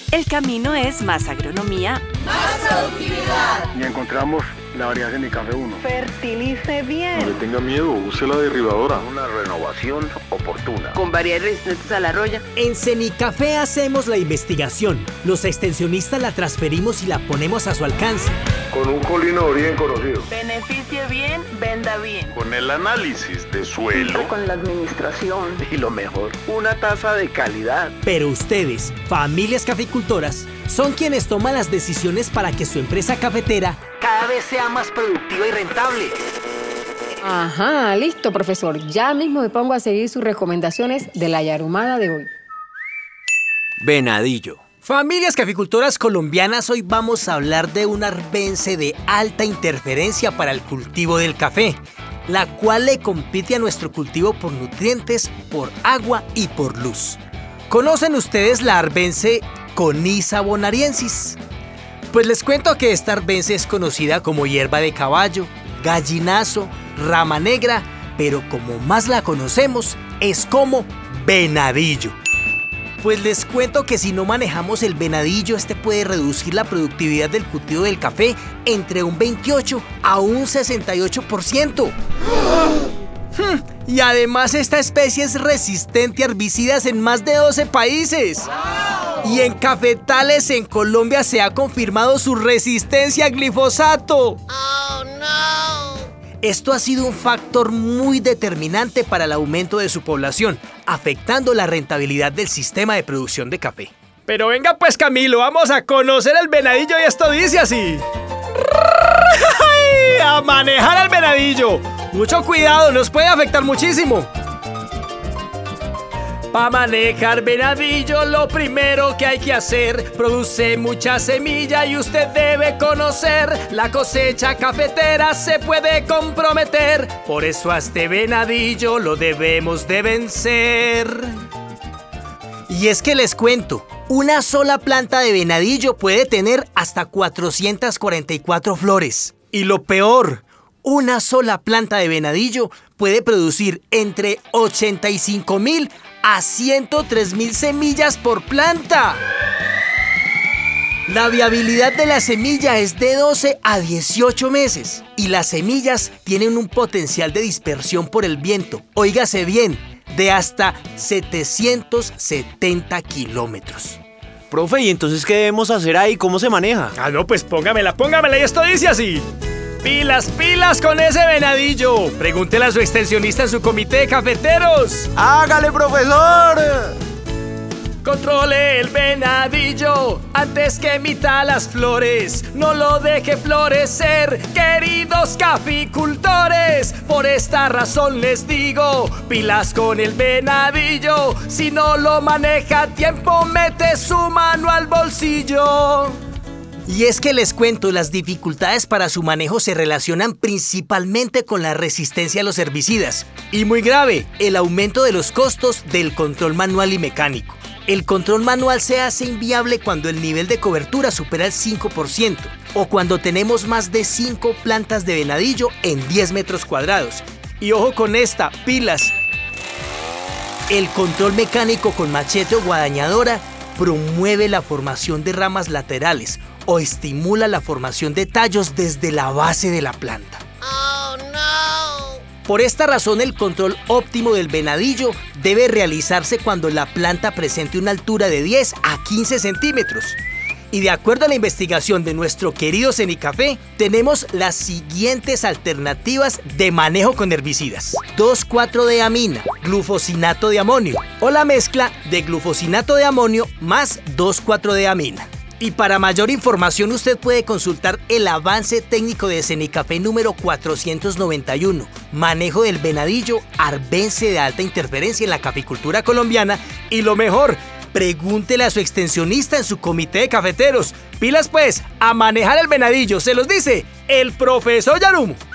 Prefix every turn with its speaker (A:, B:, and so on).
A: El camino es más agronomía,
B: más productividad.
C: Y encontramos la variedad Cenicafé 1.
D: Fertilice bien.
E: No le tenga miedo, use la derribadora.
F: Una renovación oportuna.
G: Con variedades resistentes a la roya.
H: En Cenicafé hacemos la investigación. Los extensionistas la transferimos y la ponemos a su alcance.
E: Con un colino bien conocido.
D: Beneficie bien, venda bien.
E: Con el análisis de suelo.
D: Con la administración.
F: Y lo mejor, una tasa de calidad.
H: Pero ustedes, familias caficultoras, son quienes toman las decisiones para que su empresa cafetera cada vez sea más productiva y rentable.
I: Ajá, listo, profesor. Ya mismo me pongo a seguir sus recomendaciones de la yarumada de hoy.
J: Venadillo.
H: Familias caficultoras colombianas, hoy vamos a hablar de una arbense de alta interferencia para el cultivo del café, la cual le compite a nuestro cultivo por nutrientes, por agua y por luz. ¿Conocen ustedes la arbense Conisa bonariensis? Pues les cuento que esta arbense es conocida como hierba de caballo, gallinazo, rama negra, pero como más la conocemos es como venadillo. Pues les cuento que si no manejamos el venadillo, este puede reducir la productividad del cultivo del café entre un 28 a un 68%. Y además esta especie es resistente a herbicidas en más de 12 países. Y en cafetales en Colombia se ha confirmado su resistencia a glifosato.
B: Oh, no.
H: Esto ha sido un factor muy determinante para el aumento de su población, afectando la rentabilidad del sistema de producción de café. Pero venga pues, Camilo, vamos a conocer el venadillo y esto dice así. ¡A manejar al venadillo! Mucho cuidado, nos puede afectar muchísimo. Para manejar venadillo, lo primero que hay que hacer, produce mucha semilla y usted debe conocer. La cosecha cafetera se puede comprometer, por eso a este venadillo lo debemos de vencer. Y es que les cuento, una sola planta de venadillo puede tener hasta 444 flores. Y lo peor, una sola planta de venadillo puede producir entre 85,000 a 103,000 semillas por planta. La viabilidad de la semilla es de 12 a 18 meses y las semillas tienen un potencial de dispersión por el viento, óigase bien, de hasta 770 kilómetros.
J: Profe, ¿y entonces qué debemos hacer ahí? ¿Cómo se maneja?
H: No, pues póngamela y esto dice así. ¡Pilas, pilas con ese venadillo! Pregúntele a su extensionista en su comité de cafeteros.
J: ¡Hágale, profesor!
H: Controle el venadillo antes que emita las flores. No lo deje florecer, queridos caficultores. Por esta razón les digo, pilas con el venadillo. Si no lo maneja a tiempo, mete su mano al bolsillo. Y es que les cuento, las dificultades para su manejo se relacionan principalmente con la resistencia a los herbicidas. Y muy grave, el aumento de los costos del control manual y mecánico. El control manual se hace inviable cuando el nivel de cobertura supera el 5% o cuando tenemos más de 5 plantas de venadillo en 10 metros cuadrados. Y ojo con esta, pilas. El control mecánico con machete o guadañadora promueve la formación de ramas laterales o estimula la formación de tallos desde la base de la planta.
B: Oh, no.
H: Por esta razón, el control óptimo del venadillo debe realizarse cuando la planta presente una altura de 10 a 15 centímetros. Y de acuerdo a la investigación de nuestro querido Cenicafé, tenemos las siguientes alternativas de manejo con herbicidas: 2,4-deamina, glufosinato de amonio o la mezcla de glufosinato de amonio más 2,4-deamina. Y para mayor información usted puede consultar el avance técnico de Cenicafé número 491, manejo del venadillo arbense de alta interferencia en la caficultura colombiana. Y lo mejor, pregúntele a su extensionista en su comité de cafeteros. Pilas pues, a manejar el venadillo, se los dice el profesor Yarumo.